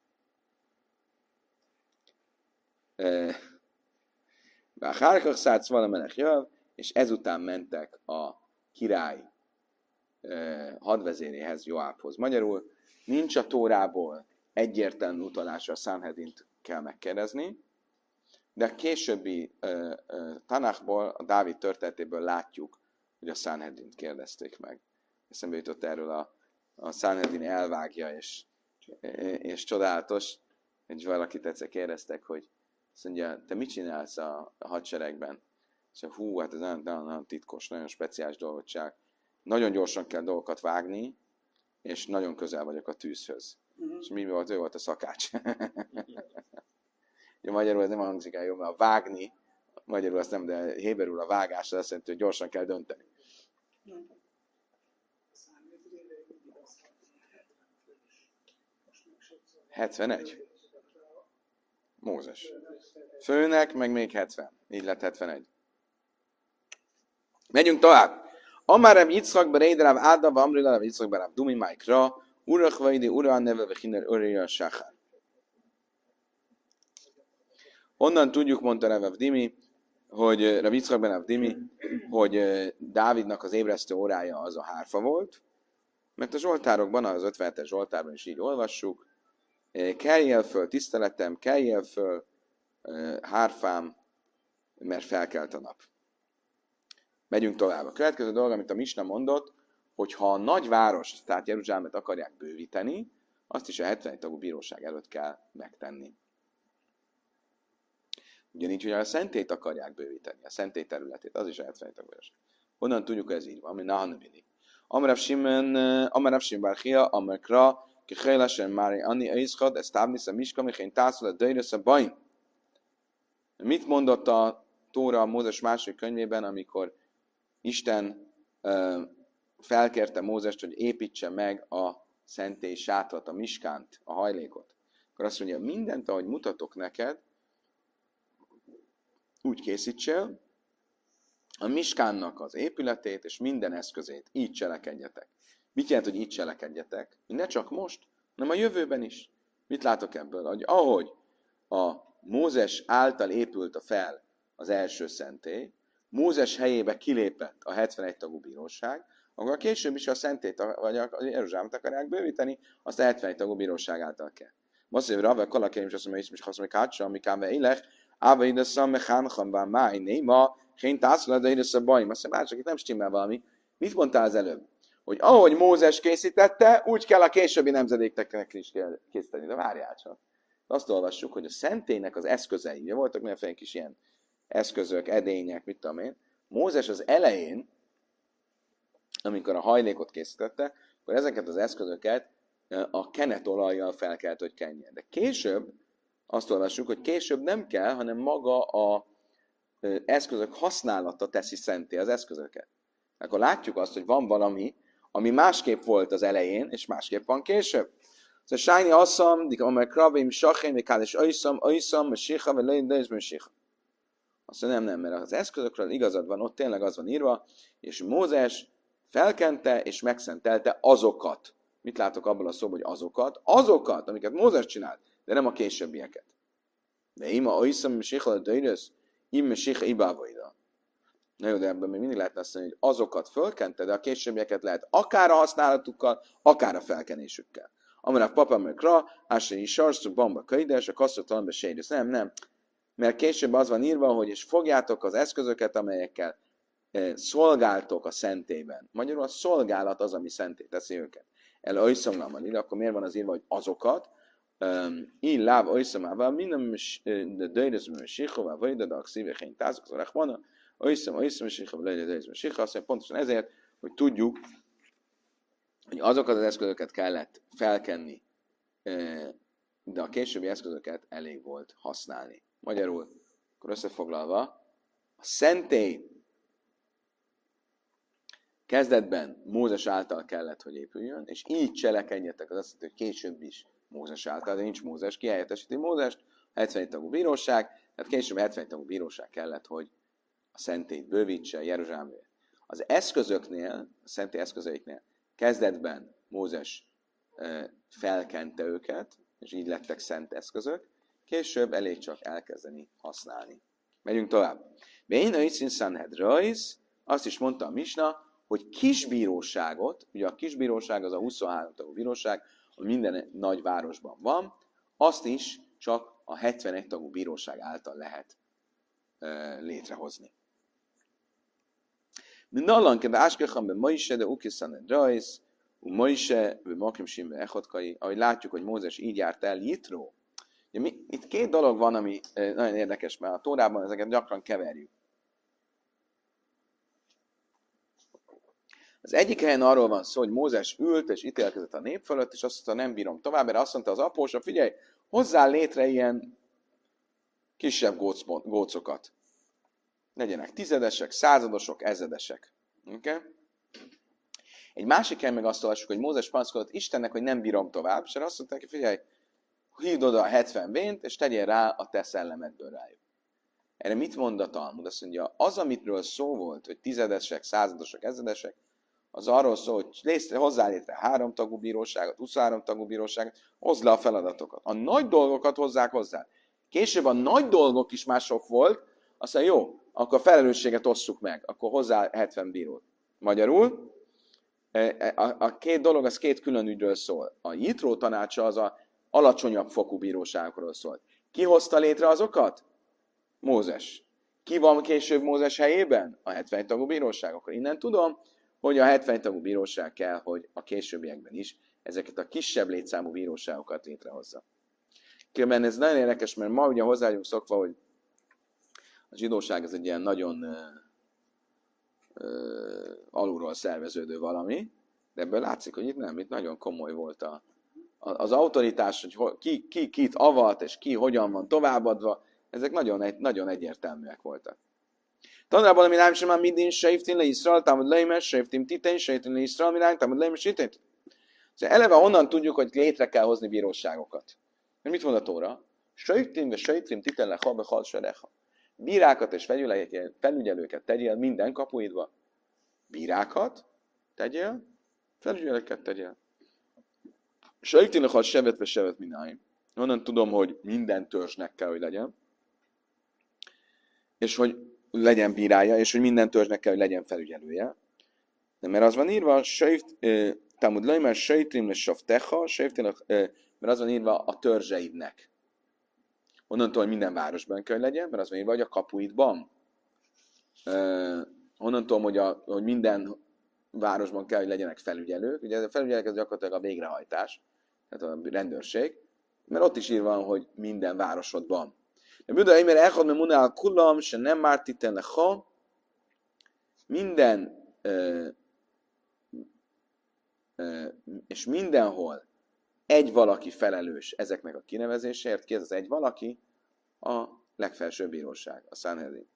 És ezután mentek a király hadvezéréhez, Joábhoz. Magyarul nincs a Tórából egyértelmű utalásra a Sanhedrint kell megkérdezni, de a későbbi Tanachból, a Dávid történetéből látjuk, hogy a Sanhedrint kérdezték meg. Eszembe jutott erről a Sanhedrin elvágja, és csodálatos, hogy valakit egyszer kérdeztek, hogy azt mondja, te mit csinálsz a hadseregben? És hú, hát ez nagyon titkos, nagyon speciális dolgotság. Nagyon gyorsan kell dolgokat vágni, és nagyon közel vagyok a tűzhöz. És mi volt? Ő volt a szakács. Magyarul ez nem hangzik el jó, mert a vágni, magyarul azt nem, de héberül a vágás azt jelenti, hogy gyorsan kell dönteni. 71. Mózes. Főnek, meg még 70. Így lett 71. Megyünk tovább. Amarem Yitzchak bereidrav Áda, Amrila, Rav Yitzchak berav Dumi Májkra, Urach vaidi Ura neve vechiner Uriya Sachar. Onnan tudjuk, mondta Rav Dimi, hogy Rav Yitzchak berav Dimi, hogy Dávidnak az ébresztő órája az a hárfa volt, mert a zsoltárokban, az 57-es zsoltárban is így olvassuk, keljél föl tiszteletem, keljél föl hárfám, mert felkelt a nap. Megyünk tovább. A következő dolog, amit a Misna mondott, hogy ha a nagy várost, tehát Jeruzsálemet akarják bővíteni, azt is a 71 tagú bíróság előtt kell megtenni. Ugyanígy, hogy a szentélyt akarják bővíteni, a szentély területét, az is a 71 tagú bíróság. Honnan tudjuk, hogy ez így van, ami Nahanabili. Amarav Shimon Barchia, Amarkra, Kichélasem Mári Ani Eiszchad, ezt tábnisz a Miska, Michén tászol a Döjrösz a Bain. Mit mondott a Tóra a Mózes második könyvében, amikor Isten felkérte Mózest, hogy építse meg a szentély sátrat, a miskánt, a hajlékot. Akkor azt mondja, mindent, ahogy mutatok neked, úgy készítsél, a miskánnak az épületét és minden eszközét, így cselekedjetek. Mit jelent, hogy így cselekedjetek? Ne csak most, hanem a jövőben is. Mit látok ebből? Hogy ahogy a Mózes által épült fel az első szentély, Mózes helyébe kilépett a 71 tagú bíróság, akkor később is a szentélyt, vagy a Jeruzsálemet akarják bővíteni, azt a 71 tagú bíróság által kell. Most mondja, hogy Rava Kalakeim is azt mondja, hogy azt mondja, hogy amikám ve élek, áva ideszam, mecháncham bár máj, néma, én tászolad, de ideszam bajim. Azt mondja, csak itt nem stimmel valami. Mit mondtál az előbb? Hogy ahogy Mózes készítette, úgy kell a későbbi nemzedékeknek is készíteni. De várjál csak. Azt olvassuk, hogy a szentélynek az eszközei, ugye voltak mindenféle kis ilyen eszközök, edények, mit tudom én. Mózes az elején, amikor a hajlékot készítette, akkor ezeket az eszközöket a kenetolajjal fel kellett, hogy kenjen. De később azt olvassuk, hogy később nem kell, hanem maga az eszközök használata teszi szenté az eszközöket. Akkor látjuk azt, hogy van valami, ami másképp volt az elején, és másképp van később. Szóval sájni asszam, dik amely krabim, sachén, mikál és ajszam, sicha, vagy lejön, sicha. Azt mondja, nem, mert az eszközökről igazad van, ott tényleg az van írva, és Mózes felkente és megszentelte azokat. Mit látok abból a szóból, hogy azokat? Azokat, amiket Mózes csinált, de nem a későbbieket. De ima ajszam, sicha, döjrös, imme sicha, ibávaida. Na jó, de ebben még mindig lehetne azt mondani, hogy azokat fölkente, de a későbbieket lehet akár a használatukkal, akár a felkenésükkel. Amarák papa mekra, ásai sarszú, bamba kaides, a kasszot talán sejrősz. Nem. mert később az van írva, hogy és fogjátok az eszközöket, amelyekkel szolgáltok a szentélyben. Magyarul a szolgálat az, ami szenté teszi őket. El oiszomlában ide, akkor miért van az írva, hogy azokat? Így láb oiszomában minden döjdözmű sikhová, vagy dadak szívekhény tázok, az rechmana, oiszom, sikhová, döjdözmű sikhová, azt mondja pontosan ezért, hogy tudjuk, hogy azokat az eszközöket kellett felkenni, de a későbbi eszközöket elég volt használni. Magyarul, akkor összefoglalva, a szentély kezdetben Mózes által kellett, hogy épüljön, és így cselekedjetek, az azt jelenti, hogy később is Mózes által, de nincs Mózes, ki helyettesíti Mózest, 71 tagú bíróság, tehát később 71 tagú bíróság kellett, hogy a szentélyt bővítse Jeruzsálembe. Az eszközöknél, a szentély eszközeiknél kezdetben Mózes felkente őket, és így lettek szent eszközök, később elég csak elkezdeni használni. Megyünk tovább. Béna iszin Sanhedrais, azt is mondta a Misna, hogy kisbíróságot, ugye a kisbíróság az a 23 tagú bíróság, ami minden nagy városban van, azt is csak a 71 tagú bíróság által lehet létrehozni. Mindallan kebe áskecham be Moise, de uki Sanhedrais, Moise, be Makim Simbe Echotkai, ahogy látjuk, hogy Mózes így járt el Jitró. Itt két dolog van, ami nagyon érdekes, mert a Tórában ezeket gyakran keverjük. Az egyik helyen arról van szó, hogy Mózes ült és ítélkezett a nép fölött, és azt mondta, nem bírom tovább, mert azt mondta az apósa, figyelj, hozzál létre ilyen kisebb gócokat. Legyenek tizedesek, századosok, ezredesek. Okay? Egy másik helyen meg azt olvassuk, hogy Mózes panaszkodott Istennek, hogy nem bírom tovább, és azt mondta neki, figyelj, hívd oda a 70 vént, és tegyél rá a te szellemedből rájuk. Erre mit mond a Talmud? Azt mondja, az, amitről szó volt, hogy tizedesek, századosok, ezredesek, az arról szól, hogy hozzá létre 3 tagú bíróságot, 23 tagú bíróságot, hozd le a feladatokat. A nagy dolgokat hozzák hozzá. Később a nagy dolgok is mások volt, azt mondja, jó, akkor a felelősséget osszuk meg, akkor hozzá 70 bírót. Magyarul, a két dolog az két külön ügyről szól. A Jitró tanácsa az a alacsonyabb fokú bíróságokról szólt. Ki hozta létre azokat? Mózes. Ki van később Mózes helyében? A 70 tagú bíróságokkal. Innen tudom, hogy a 70 tagú bíróság kell, hogy a későbbiekben is ezeket a kisebb létszámú bíróságokat létrehozza. Különben ez nagyon érdekes, mert ma ugye hozzá vagyunk szokva, hogy a zsidóság ez egy ilyen nagyon alulról szerveződő valami, de ebből látszik, hogy itt nem, itt nagyon komoly volt az autoritás, hogy ki kit avat, és ki hogyan van továbbadva, ezek nagyon egyértelműek voltak. Tanulában, ami nem sem már mindin sejftin le Iszrael, támad leimes, sejftin titén, sejftin le Iszrael, mi nem támad leimes titén. Szóval eleve onnan tudjuk, hogy létre kell hozni bíróságokat. Mit mond a Tóra? Sejftin ve sejftin titén le halbe halsereha. Bírákat és felügyelőket tegyél minden kapuidba. Bírákat tegyél, felügyelőket tegyél. Sejftin le hal sevet ve sevet mináim. Onnan tudom, hogy minden törzsnek kell, hogy legyen. És hogy legyen bírája, és hogy minden törzsnek kell, hogy legyen felügyelője. De mert az van írva, Talmud Leimer, Sejtrim le Saftecha, mert az van írva a törzseidnek. Onnantól, hogy minden városban kell, hogy legyen, mert az van írva, hogy a kapuidban. Onnantól, hogy minden városban kell, hogy legyenek felügyelők. Ugye a felügyelők ez gyakorlatilag a végrehajtás, tehát a rendőrség, mert ott is írva van, hogy minden városodban. De Buda Imer Echad Memunál Kulam, se nem már titen lecha, minden és mindenhol egy valaki felelős ezeknek a kinevezéséért. Ki ez az egy valaki? A legfelsőbb bíróság, a Sanhedrin.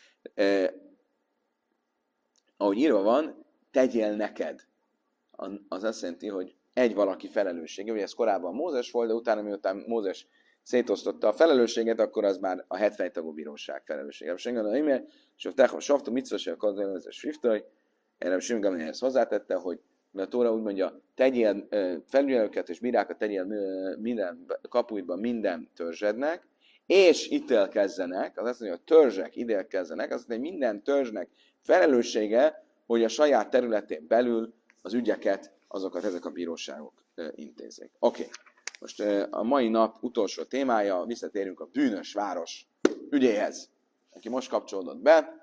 Ahogy írva van, tegyél neked. Az azt jelenti, hogy egy valaki felelőssége. Ugye ez korábban Mózes volt, de utána, miután Mózes szétosztotta a felelősséget, akkor az már a 70 tagú bíróság felelőssége. És a Saftu Mitzvah, a Kadolezes Swiftoj, erre Simgamnéhez hozzátette, hogy a Tóra úgy mondja, tegyél felügyelőket és bírákat tegyél minden kapuidban minden törzsednek, és ítélkezzenek, az azt mondja, hogy a törzsek ítélkezzenek, az azt mondja, hogy minden törzsnek felelőssége, hogy a saját területén belül az ügyeket, ezek a bíróságok intézzék. Oké. Most a mai nap utolsó témája, visszatérünk a bűnös város ügyéhez, aki most kapcsolódott be.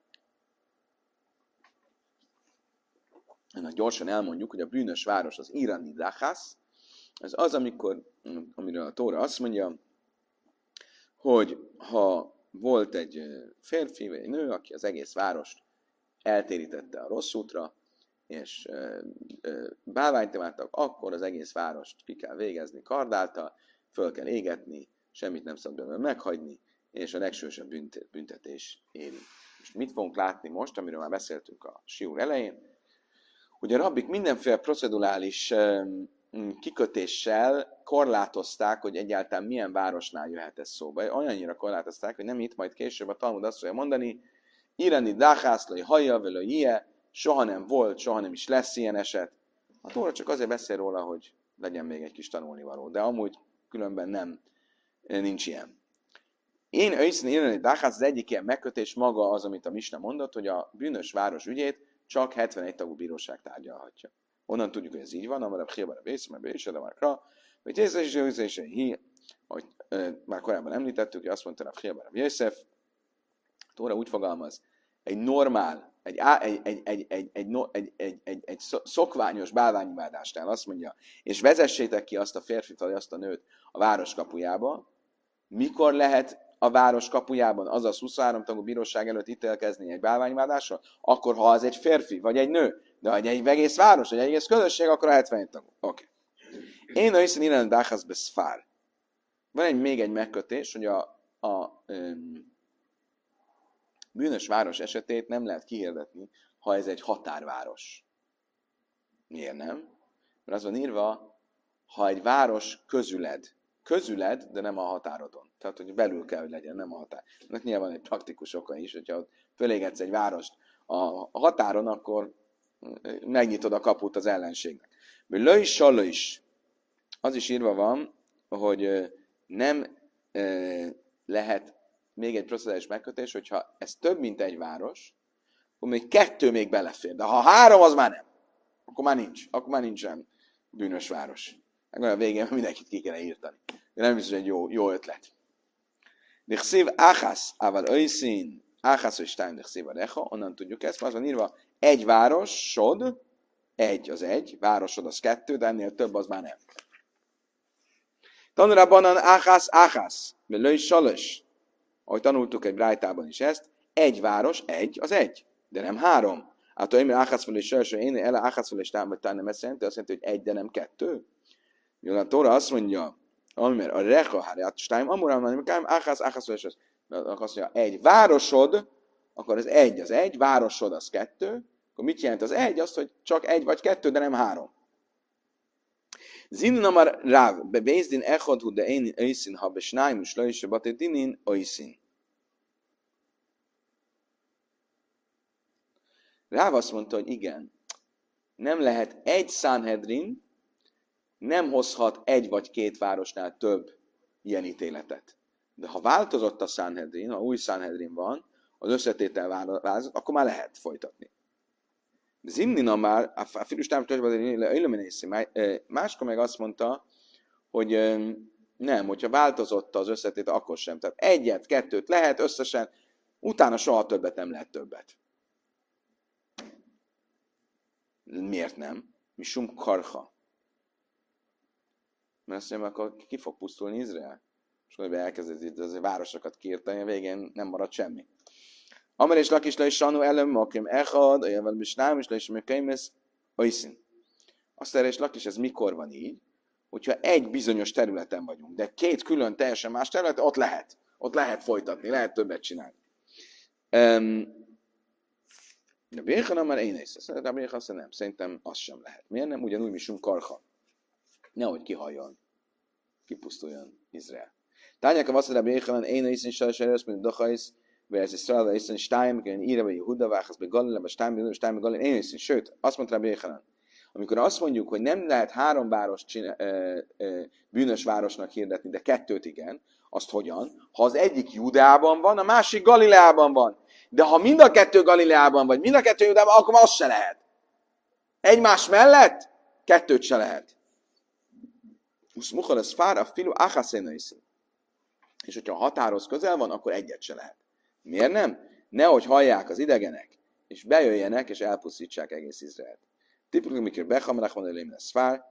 Ennek gyorsan elmondjuk, hogy a bűnös város az Irani Dachasz, ez az, amiről a Tóra azt mondja, hogy ha volt egy férfi vagy egy nő, aki az egész várost eltérítette a rossz útra, és bálványt imádtak, akkor az egész várost ki kell végezni kardáltal, föl kell égetni, semmit nem szabad belőle meghagyni, és a legsősebb büntetés éri. Most mit fogunk látni most, amiről már beszéltünk a siúr elején? Ugye a rabbik mindenféle procedurális kikötéssel korlátozták, hogy egyáltalán milyen városnál jöhet ez szóba. Olyannyira korlátozták, hogy nem itt, majd később a Talmud azt fogja mondani, Irani Dachasz, haja, vele ie, soha nem volt, soha nem is lesz ilyen eset. A Tóra csak azért beszél róla, hogy legyen még egy kis tanulnivaló, de amúgy különben nincs ilyen. Én őszintén Irani Dachasz, az egyik ilyen megkötés maga az, amit a Misna mondott, hogy a bűnös város ügyét csak 71 tagú bíróság tárgyalhatja. Onnan tudjuk, hogy ez így van, amara Bchébara Bészme, Bése, de már Kra, vagy Tészes, ahogy már korábban említettük, hogy azt mondta a Bchébara Bészef, a Tóra úgy fogalmaz, egy normál, egy szokványos bálványimádásnál azt mondja, és vezessétek ki azt a férfit, vagy azt a nőt a város kapujába, mikor lehet a város kapujában, azaz 23 tagú bíróság előtt ítélkezni egy bálványimádásra, akkor ha az egy férfi, vagy egy nő, de ha egy egész város, vagy egy egész közösség, akkor a 71 tagú. Oké. Én őszintén Irani Dachasz beszfár. Van még egy megkötés, hogy a bűnös város esetét nem lehet kihirdetni, ha ez egy határváros. Miért nem? Mert az van írva, ha egy város közüled, de nem a határodon. Tehát, hogy belül kell, hogy legyen, nem a határ. Ennek nyilván van egy praktikus oka is, hogyha fölégetsz egy várost a határon, akkor megnyitod a kaput az ellenségnek. Lő is. Az is írva van, hogy nem lehet még egy procedurális megkötés, hogyha ez több, mint egy város, akkor még 2 még belefér. De ha 3, az már nem. Akkor már nincsen bűnös város. Meg a végén mindenkit ki kellene írtani. De nem biztos, hogy egy jó ötlet. Dichszív áhász, ával őszín, áhász és tájm dichszív a recha, onnan tudjuk ezt, mert az van írva, egy városod, az egy, városod az 2, de ennél több az már nem. Tanulában áhász, mert lőj salos, ahogy tanultuk egy brájtában is ezt, egy város, az egy, de nem 3. Hát, hogy áhász fel és salos, én áhász fel és tájm azt jelenti, hogy egy, de nem 2. Jól a Tóra azt mondja, amiért a recha hárját stájm, amúrán van, áhász, és azt mondja, egy városod, akkor az egy, városod az 2, akkor mit jelent az egy? Azt, hogy csak 1 vagy 2, de nem 3. Zinin amar ráv, bebézdin echad hu de én őszin, ha besnájm, és lőse batedinin őszin. Ráv azt mondta, hogy igen, nem lehet egy Sanhedrin, nem hozhat 1 vagy 2 városnál több ilyen ítéletet. De ha változott a Sanhedrin, ha új Sanhedrin van, az összetétel változott, akkor már lehet folytatni. Zimnina már, a filustám máskor meg azt mondta, hogy nem, hogyha változott az összetétel, akkor sem. Tehát 1, 2 lehet összesen, utána soha többet nem lehet többet. Miért nem? Mi sum karha. Mert azt mondja, akkor ki fog pusztulni Izrael? És akkor elkezdett itt az városokat kiírtani, a végén nem marad semmi. Amar és Lakis le is sanu elem makim echad, olyan is nem is le is mekémesz, oiszin. Azt erre és Lakis, ez mikor van így? Hogyha egy bizonyos területen vagyunk, de 2 külön teljesen más terület, ott lehet folytatni, lehet többet csinálni. De Béchanam már én is. De Béchanam nem, szerintem az sem lehet. Miért nem? Ugyanúgy misunk karha. Nehogy kihalljon, kipusztuljon Izrael. Tányák a vasszadá Béchanam, én is is sajnos, mint Dachaisz, Whereas Israel is in Stein, in Ira, vagy Yehuda, Váchasz, be Galil, Stein, Galil, én is. Sőt, azt mondta Rabbi Yechanan, amikor azt mondjuk, hogy nem lehet 3 város bűnös városnak hirdetni, de 2 igen, azt hogyan? Ha az egyik Judában van, a másik Galileában van. De ha mind a 2 Galileában vagy, mind a 2 Judában, akkor az se lehet. Egymás mellett 2 se lehet. Mukhar ez fár a filu achaszénaiszi. És hogyha a határhoz közel van, akkor egyet se lehet. Miért nem? Nehogy hallják az idegenek, és bejöjjenek, és elpusztítsák egész Izraelt. Tipikus, amikor Bechamerach van elém lesz fár,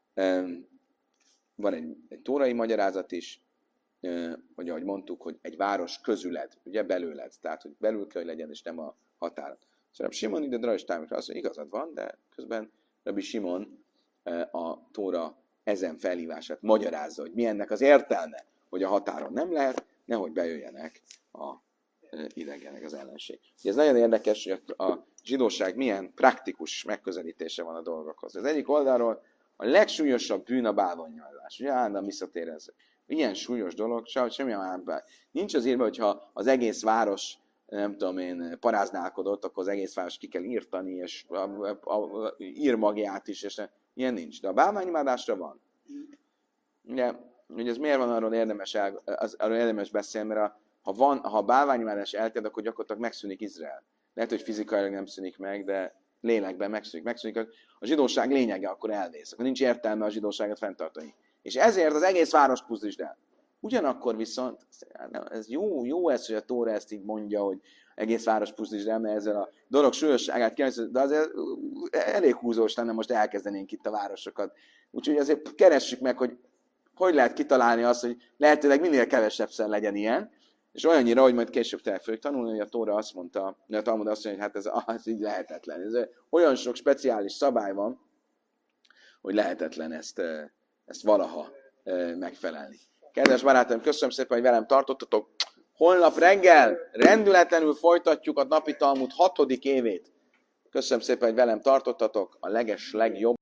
van egy tórai magyarázat is, hogy ahogy mondtuk, hogy egy város közüled, ugye belőled, tehát hogy belül kell, hogy legyen, és nem a határon. Szóval Simon ide Drajs Támikra azt mondja, igazad van, de közben Rabbi Simon a Tóra ezen felhívását magyarázza, hogy mi ennek az értelme, hogy a határon nem lehet, nehogy bejöjjenek a idegenek, az ellenség. Ez nagyon érdekes, hogy a zsidóság milyen praktikus megközelítése van a dolgokhoz. Az egyik oldalról a legsúlyosabb bűn a bálványimádás. Ugye állandóan visszatér ez. Milyen súlyos dolog, semmi már. Nincs az írva, hogyha az egész város, nem tudom én, paráználkodott, akkor az egész város ki kell írtani, és a írmagját is, és ilyen nincs. De a bálványimádásra van. Ugye, hogy ez miért van, arról érdemes beszélni, mert ha a bálványimádás elterjed, akkor gyakorlatilag megszűnik Izrael. Lehet, hogy fizikailag nem szűnik meg, de lélekben megszűnik. A zsidóság lényege akkor elvész. Akkor nincs értelme a zsidóságot fenntartani. És ezért az egész város pusztítsd el. Ugyanakkor viszont, ez jó ez, hogy a Tóra ezt így mondja, hogy egész város pusztítsd el, mert ezzel a dolog súlyosságát kérdezni, de azért elég húzós lenne, most elkezdenénk itt a városokat. Úgyhogy azért keressük meg, hogy lehet kitalálni azt, hogy lehetőleg minél kevesebbszer legyen ilyen, és olyannyira, hogy majd később el fogjuk tanulni, hogy a Tóra azt mondta, a Talmud azt mondja, hogy hát ez így lehetetlen. Ez olyan sok speciális szabály van, hogy lehetetlen ezt valaha megfelelni. Kedves barátaim, köszönöm szépen, hogy velem tartottatok. Holnap reggel rendületlenül folytatjuk a napi Talmud 6. évét. Köszönöm szépen, hogy velem tartottatok. A legjobb